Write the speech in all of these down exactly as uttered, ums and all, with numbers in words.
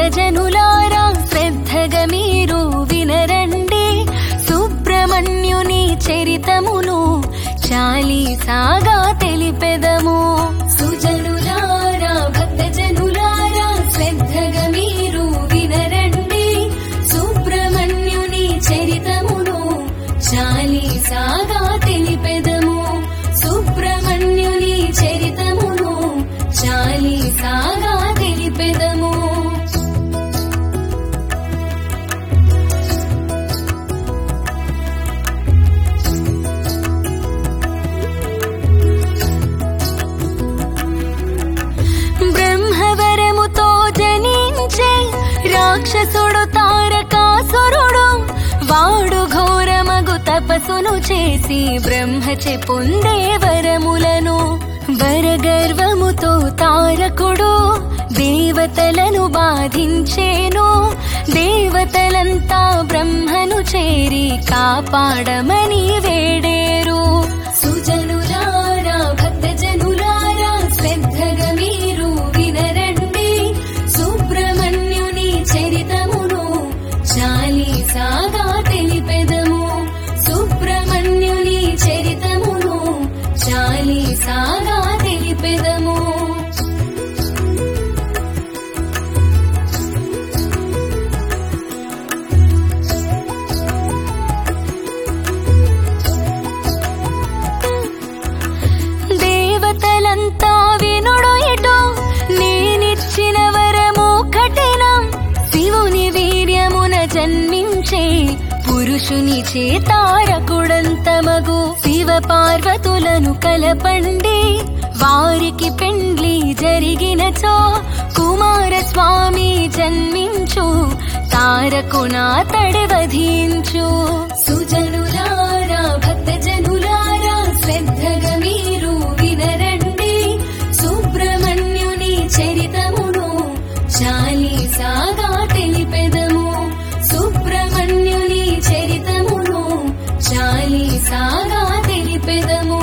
భక్తజనులారా శ్రద్ధగా మీరు వినరండి సుబ్రహ్మణ్యుని చరితమును చాలీసాగా తెలిపెదము. సుజనులారా భక్తజనులారా శ్రద్ధగా మీరు వినరండి సుబ్రహ్మణ్యుని చరితమును చాలీసాగా తెలిపెదము. సుబ్రహ్మణ్యుని చరితమును చాలీసాగా తెలిపెదము. బ్రహ్మవరముతో జనించే రాక్షసుడు తారకాసురుడు వాడు ఘోరమగు తపస్సును చేసి బ్రహ్మచే పొందే వరములను వరగర్వముతో తారకుడు దేవతలను బాధించేను. దేవతలంతా బ్రహ్మను చేరి కాపాడమని వేడేరు. సుజనులారా భక్తజనులారా శ్రద్ధగా మీరు వినరండి సుబ్రహ్మణ్యుని చరితమును చాలీసాగా తెలిపెదము. సుబ్రహ్మణ్యుని చరితమును చాలీసాగా తెలిపెదము. దేవతలంతా వినుడు ఇటు నేనిచ్చిన వరము కఠినం. శివుని వీర్యమున జన్మించే పురుషుని చేతారకుడంతమగు శివ పార్వతులను కలపండి వారికి పెండ్లి జరిగినచో కుమారస్వామి జన్మించు తారకునా తడివధించు. సుజనులారా భక్తజనులారా శ్రద్ధగా మీరు వినరండి సుబ్రహ్మణ్యుని చరితమును చాలీసాగా తెలిపెదము. సుబ్రహ్మణ్యుని చరితమును చాలీసాగా తెలిపెదము.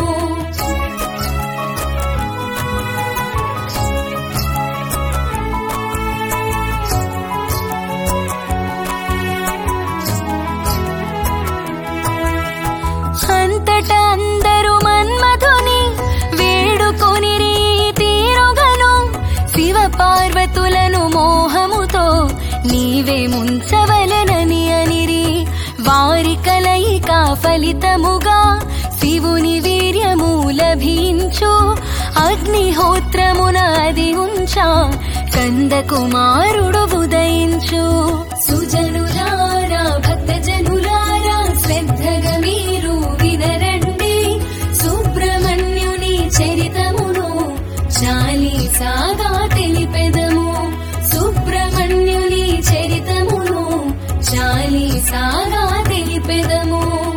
అంతటా అందరూ మన్మధుని వేడుకొనిరి తీరుగను శివ పార్వతులను మోహముతో నీవే ముంచవలెనని అనిరి. వారి కలయిక ఫలితముగా శివుని వీర్యము లభించు. అగ్నిహోత్రమున అది ఉంచా కందకుమారుడు ఉదయించు. సుజనులారా భక్తజనులారా శ్రద్ధగా మీరు వినరండి సుబ్రహ్మణ్యుని చరితమును చాలీసాగా తెలిపెదము. సుబ్రహ్మణ్యుని చరితమును చాలీసాగా తెలిపెదము.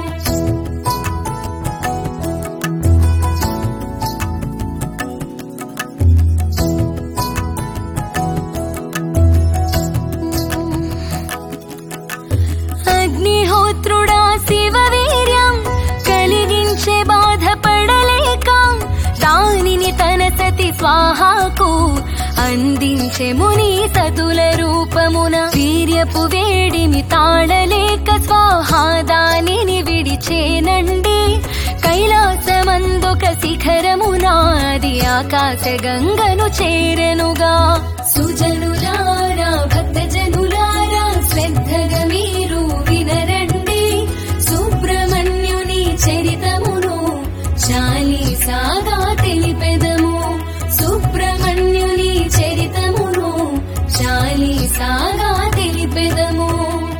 అగ్నిహోత్రుడా శివ వీర్యం కలిగించే బాధపడలేక దానిని తన సతి స్వాహాకు అందించే ముని సతుల రూపమున వీర్యపు వేడిమి తాళలేక స్వాహా దానిని విడిచేనండి. కైలాసమందొక శిఖరమునాది ఆకాశ గంగను చేరెనుగా. సుజనులారా భక్తజనులారా శ్రద్ధగా మీరు వినరండి సుబ్రహ్మణ్యుని చరితమును చాలీసాగా తెలిపెదము. సుబ్రహ్మణ్యుని చరితమును చాలీసాగా తెలిపెదము.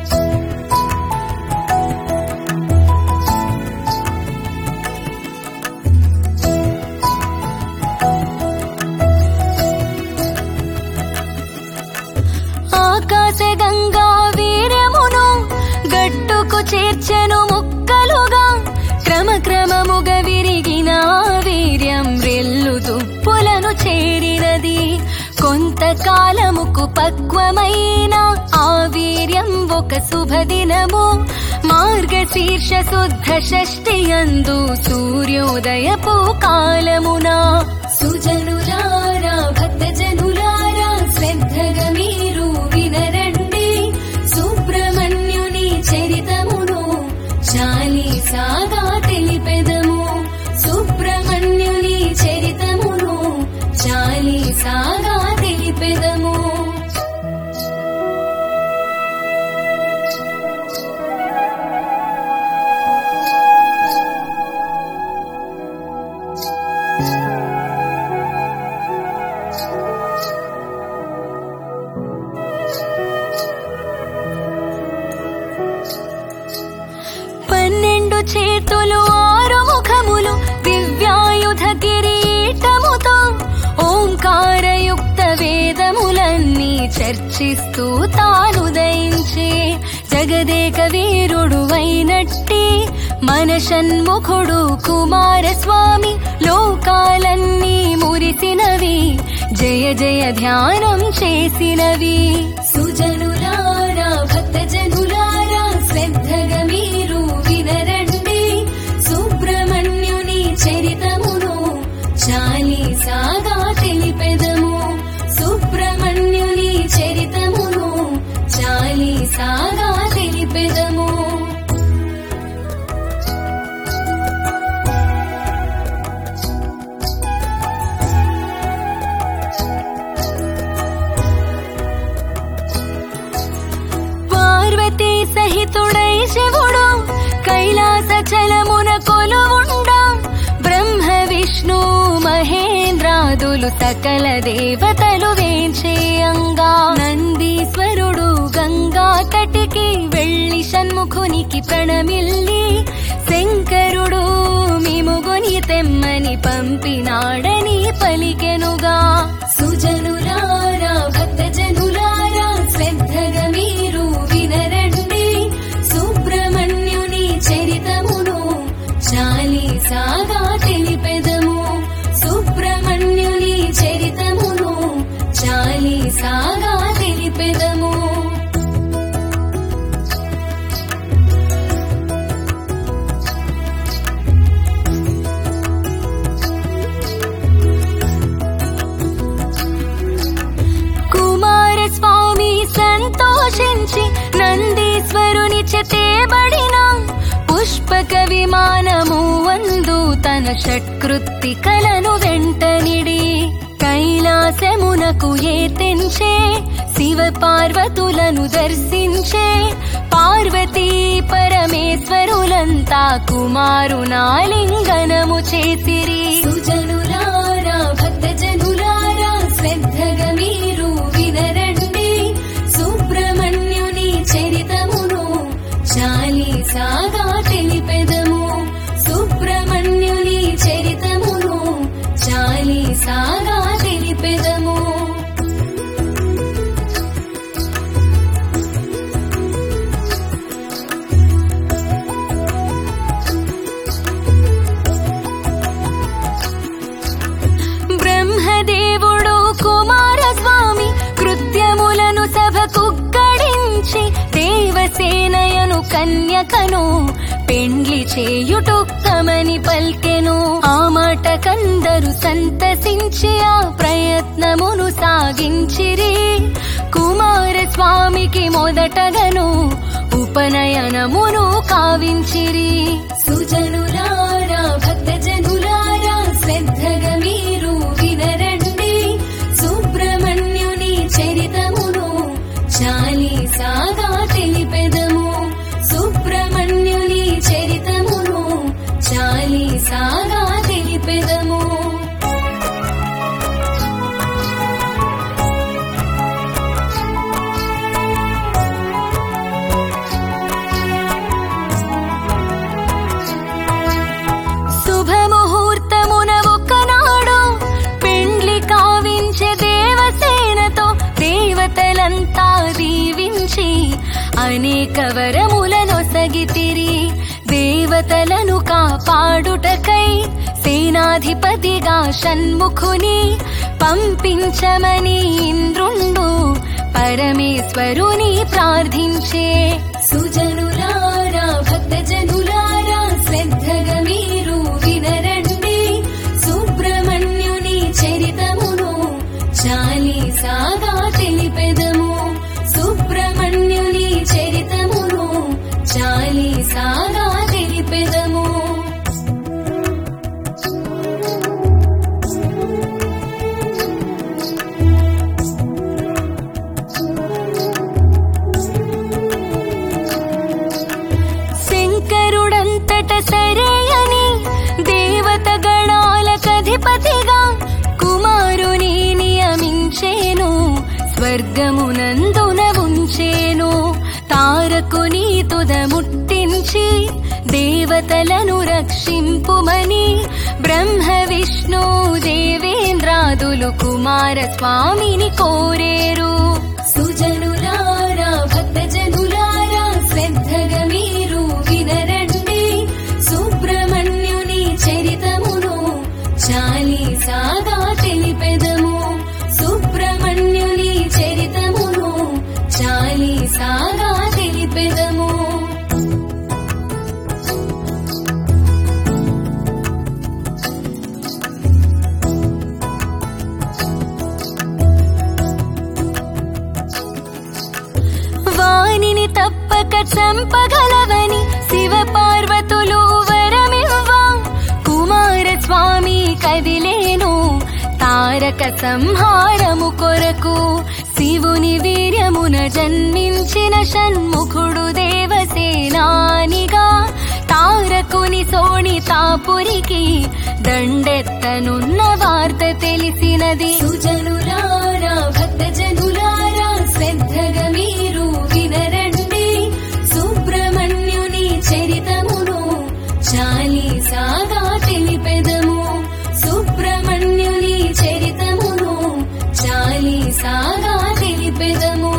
ఆకాశ గంగా వీర్యమును గట్టుకు చేర్చెను ముక్కలుగా క్రమక్రమముగా విరిగిన వీర్యం రెల్లు దుప్పులను చేరినది. కొంతకాలముకు పక్వమైన ఆ వీర్యం ఒక శుభదినము మార్గశీర్ష శుద్ధ షష్ఠి యందు సూర్యోదయపు కాలమున. సుజనులారా భక్తజనులారా శ్రద్ధగా మీరు విన చేతులు ఆరు ముఖములు దివ్యాయుధ కిరీటముతో ఓంకారయుక్త వేదములన్నీ చర్చిస్తూ తానుదయించే జగదేక వీరుడు అయినట్టి మన షణ్ముఖుడు కుమారస్వామి లోకాలన్నీ మురిసినవి జయ జయ ధ్యానం చేసినవి. సుజనులారా భక్తజనులారా శ్రద్ధగా మీరు వినరండి సుబ్రహ్మణ్యుని చరితమును చాలీసాగా తెలిపెదము. సుబ్రహ్మణ్యుని చరితమును చాలీసాగా తెలిపెదము. పార్వతీ సహితుడై శివుడు కైలాస చలమున కొలువుండా బ్రహ్మ విష్ణు మహేంద్రాదులు సకల దేవతలు వేంచేయంగా నందీశ్వరుడు గంగా తటికి వెళ్లి షణ్ముఖునికి ప్రణమిల్లి శంకరుడు మిముగుని తెమ్మని పంపినాడని పలికెనుగా. సుజనులారా భక్తజనులారా శ్రద్ధగా మీరు వినరండి సుబ్రహ్మణ్యుని చరితమును చాలీసాగా తెలిపెదము. సుబ్రహ్మణ్యుని చరితమును చాలీసాగా తెలిపెదము. కుమారస్వామి సంతోషించి నందీశ్వరుని చేతబడిన పుష్పక విమానము వందు తన షట్కృత్తికలను వెంటనిడి కైలాసమునకు ఏతెంచే శివ పార్వతులను దర్శించే పార్వతీ పరమేశ్వరులంతా కుమారునాలింగనము చేసిరి. సుజనులారా భక్తజనులారా శ్రద్ధగా మీరు వినరండి సుబ్రహ్మణ్యుని చరితమును చాలీసాగా తెలిపెదము. సుబ్రహ్మణ్యుని చరితమును చాలీసాగా తెలిపెదము. బ్రహ్మదేవుడు కుమారస్వామి కృత్యములను సభకు గడించి దేవసేనయను కన్యకను పెండ్లి చేయుటొక్కమని పల్కెను. ఆ మాట కందరు సంతసించి ఆ ప్రయత్నమును సాగించిరి. కుమారస్వామికి మొదటగను ఉపనయనమును కావించిరి. సుజనులారా భక్తజనులారా శ్రద్ధగా మీరు వినరండి సుబ్రహ్మణ్యుని చరితమును చాలీసాగా తెలిపెదము. సుబ్రహ్మణ్యుని చరితమును చాలీసాగా తెలిపెదము. శుభముహూర్తమున ఒకనాడు పెండ్లి కావించే దేవసేనతో దేవతలంతా దీవించి అనేక వరములనొసగితిరి. దేవతలను కాపాడుటకై సేనాధిపతిగా షణ్ముఖుని పంపించమని ఇంద్రుండు పరమేశ్వరుని ప్రార్థించే. సుజనులారా భక్తజనులారా శ్రద్ధగా మీరు వినరండి సుబ్రహ్మణ్యుని చరితమును చాలీసాగా తెలిపెదము. సుబ్రహ్మణ్యుని చరితమును చాలీసాగా తెలిపెదము. శంకరుడంతట సరే అని దేవత గణాలకధిపతిగా కుమారుని నియమించేను. స్వర్గమునందున ఉంచేను. తారకుని తుద ముట్టించి దేవతలను రక్షింపుమని బ్రహ్మ విష్ణు దేవేంద్రాదులు కుమార స్వామిని కోరేరు. సుజనులారా భక్తజనులారా శ్రద్ధగా మీరు వినరండి, సుబ్రహ్మణ్యుని చరితమును చాలీసాగా తెలిపెదము. సుబ్రహ్మణ్యుని చరితమును చాలీసాగా తెలిపెదము. వానిని తప్పక చంపగలవని శివ పార్వతులు వరమివ్వా, కుమారస్వామి కదిలేను తారక సంహారము కొరకు. శివుని వీర్యమున జన్మించిన షణ్ముఖుడు దేవసేనానిగా తారకుని సోణితాపురికి దండెత్తనున్న వార్త తెలిసినది. సుజనులారా భక్తజనులారా శ్రద్ధగా మీరు వినరండి, సుబ్రహ్మణ్యుని చరితమును చాలీసాగా తెలిపెదము. సుబ్రహ్మణ్యుని చరితమును చాలీసాగా తెలిపెదము.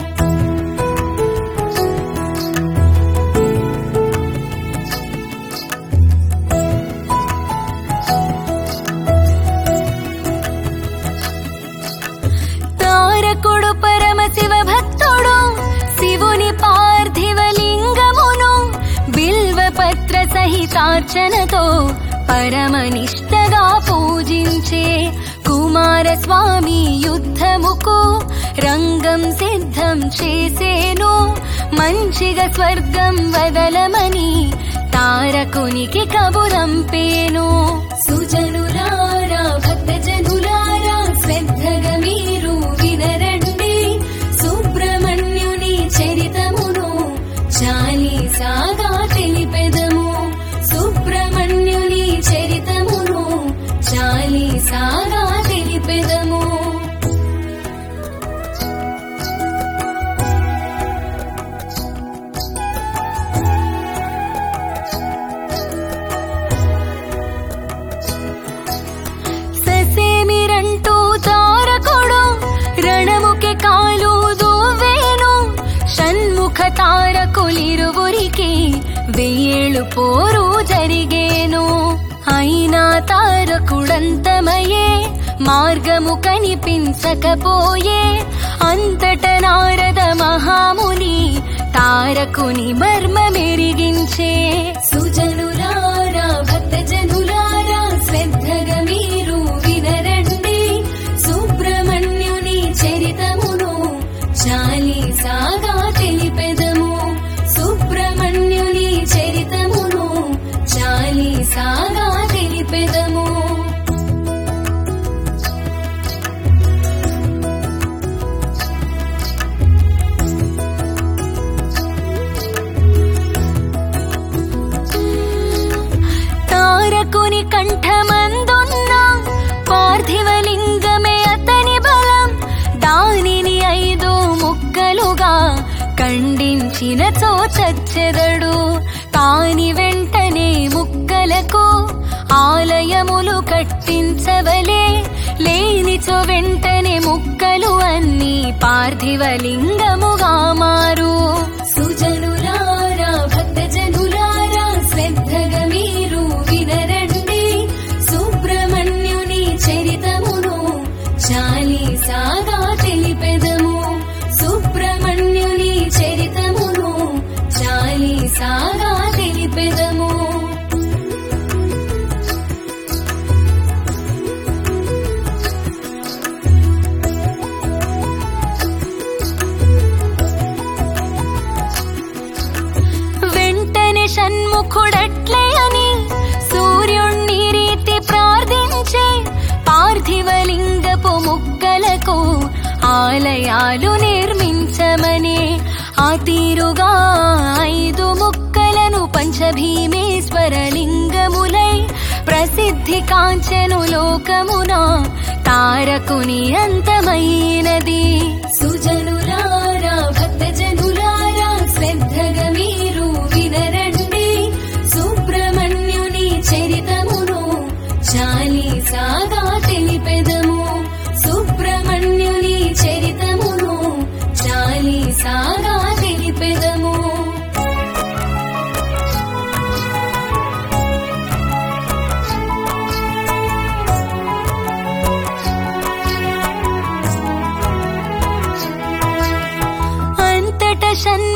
తారకుడు పరమశివ భక్తుడు శివుని పార్థివలింగమును బిల్వపత్ర సహితార్చనతో పరమనిష్టగా పూజించే. కుమారస్వామి యుద్ధముకు రంగం సిద్ధం చేసేను, మంచిగా స్వర్గం వదలమని తారకునికి కబురంపేను. సుజనులారా భక్తజనులారా శ్రద్ధగా మీరు వినరండి, సుబ్రహ్మణ్యుని చరితమును చాలీసాగా తెలిపెదము. సుబ్రహ్మణ్యుని చరితమును చాలీసాగా తెలిపెదము. ససేమిరంటూ తారకుడు రణముకి కాలు దూవేను, షణ్ముఖ తారకులిరువురికి వెయ్యేళ్ళు పోరు జరిగేను. అయినా తారకుడంతమయే మార్గము కనిపించకపోయే. అంతట నారద మహాముని తారకుని మర్మమెరిగించే. సుజనులారా భక్తజనులారా శ్రద్ధగా మీరు వినరండి, సుబ్రహ్మణ్యుని చరితమును చాలీసాగా తెలిపెదము. సుబ్రహ్మణ్యుని చరితమును చాలీసాగా తెలిపెదము. తారకుని కంఠమందున్న పార్థివలింగమే అతని బలం, దానిని ఐదు ముక్కలుగా ఖండించినచో చచ్చెదడు. కాని వెంటనే ముక్కలకు ఆలయములు కట్టించవలే, లేనిచో వెంటనే ముక్కలు అన్ని పార్థివలింగముగా మారు. సుజనులారా భక్తజనులారా శ్రద్ధగా మీరు వినరండి, సుబ్రహ్మణ్యుని చరితమును చాలీసాగా తెలిపెదము. సుబ్రహ్మణ్యుని చరితమును చాలీసాగా తెలిపెదము. వెంటనే షణ్ముఖుడట్లే అని సూర్యుణ్ణి రీతి ప్రార్థించే. పార్థివలింగపు ముక్కలకు ఆలయాలు నిర్మించమని ఆ తీరుగా ఐదు ముక్కలను పంచభీమేశ్వర లింగములై ప్రసిద్ధి కాంచెను లోకమున తారకుని అంతమైనది. సుజనులారా భక్తజనులారా శ్రద్ధగా మీరు వినరండి,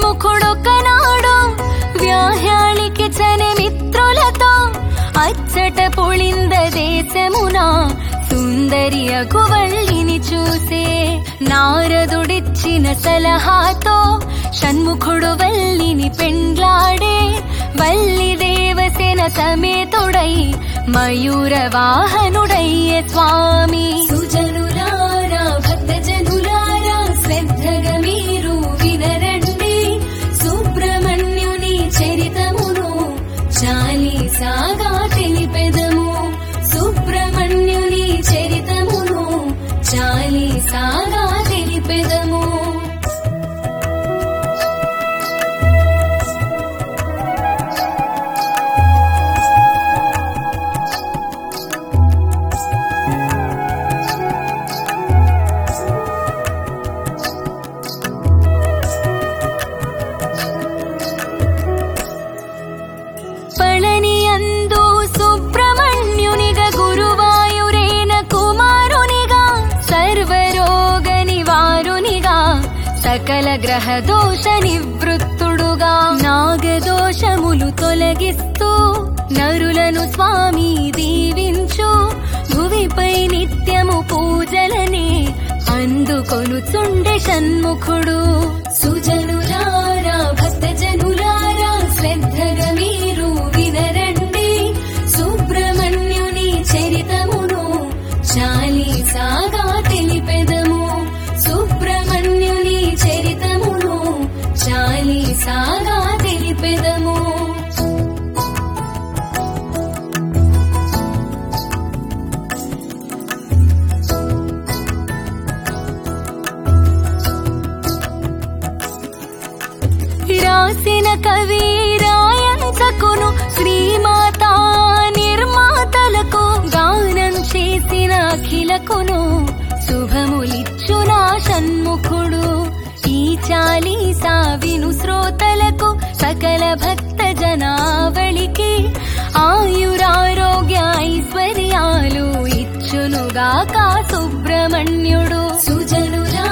షణ్ముఖుడొకనాడు వ్యాహ్యాళికి చని మిత్రులతో అచ్చట పొళింద దేశమున సుందరి అగువల్లిని చూసే. నారదుడిచ్చిన సలహాతో షణ్ముఖుడు వల్లిని పెండ్లాడే. వల్లి దేవసేన సమేతుడై మయూర వాహనుడయ్యే స్వామి. సుజనులారా భక్తజనులారా శ్రద్ధగా మీరు వినరండి, సుబ్రహ్మణ్యుని చరితమును చాలీసాగా తెలిపెదము. సుబ్రహ్మణ్యుని చరితమును చాలీసాగా తెలిపెదము. పళనియందు సుబ్రహ్మణ్యునిగా గురువాయురేన కుమారునిగా సర్వరోగ నివారునిగా సకల గ్రహ దోష నివృత్తుడుగా నాగదోషములు తొలగిస్తూ నరులను స్వామి దీవించు. భువిపై నిత్యము పూజలనే అందుకొనుచుండే షణ్ముఖుడు. సుజనులారా భక్తజనులారా శ్రద్ధగా మీరు వినరండి, సుబ్రహ్మణ్యుని చరితమును చాలీసాగా తెలిపెదము. సుబ్రహ్మణ్యుని చరితమును చాలీసాగా తెలిపెదము. రాసిన కవి రాయంతకును శ్రీమాతా నిర్మాతలకు గానం చేసిన అఖిలకును శుభములిచ్చునా షణ్ముఖుడు. ఈ చాలీసా విను శ్రోతలకు సకల భక్త జనావళికి ఆయురారోగ్య ఐశ్వర్యాలు ఇచ్చునుగాక సుబ్రహ్మణ్యుడు. సుజనులా